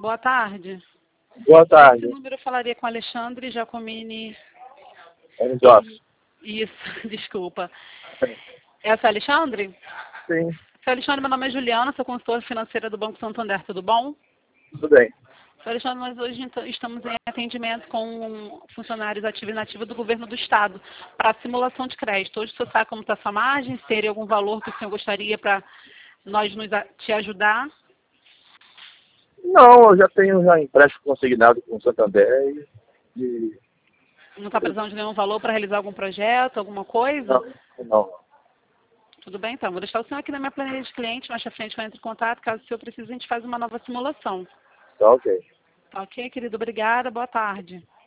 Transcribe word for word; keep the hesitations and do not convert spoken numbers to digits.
Boa tarde. Boa tarde. Esse número eu falaria com Alexandre Giacomini. Enzoff. Isso, desculpa. Essa é a Alexandre? Sim, Seu Alexandre, meu nome é Juliana, sou consultora financeira do Banco Santander, tudo bom? tudo bem. Seu Alexandre, nós hoje então estamos em atendimento com funcionários ativos e inativos do governo do Estado para simulação de crédito. Hoje o senhor sabe como está a sua margem, se teria algum valor que o senhor gostaria para nós nos, a- te ajudar? Não, eu já tenho já empréstimo consignado com o Santander e... e- Não está precisando de nenhum valor para realizar algum projeto, alguma coisa? Não, não. Tudo bem, então. Vou deixar o senhor aqui na minha planilha de cliente, mais pra frente eu entro em contato. Caso o senhor precise, a gente faz uma nova simulação. Tá ok. Tá ok, querido? Obrigada. Boa tarde.